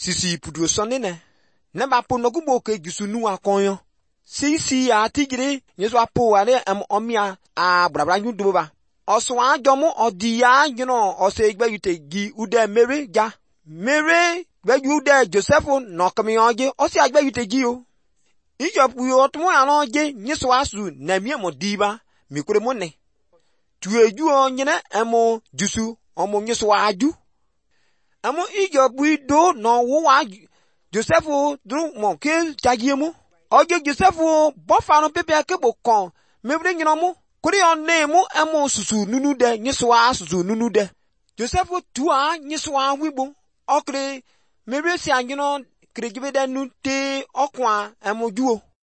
sisi pudu sonine ne ba po no kubo ke gisunu akonyo sisi atigire yeso apo ale omia abrabra nyudu ba oso ajomu odiya yino ose gbe yute gi ude mere ja mere gbe ude Joseph no kami oje ose agbe yute gi o ijopu yo tumo ya oje yeso asu na mi mo diba mi kure mo ne tueju onyene emo jusu omo yeso aju amo ijopu ido no wo Joseph dru mo ke jagiemu oje Joseph bofa no pepe akebo kon mebre nyino mu kuri onne mu emo susu nunu de nyiswa susu nunu de Joseph tua nyiswa wibo okre mebre si anyino krejibede nu te okwa emo juo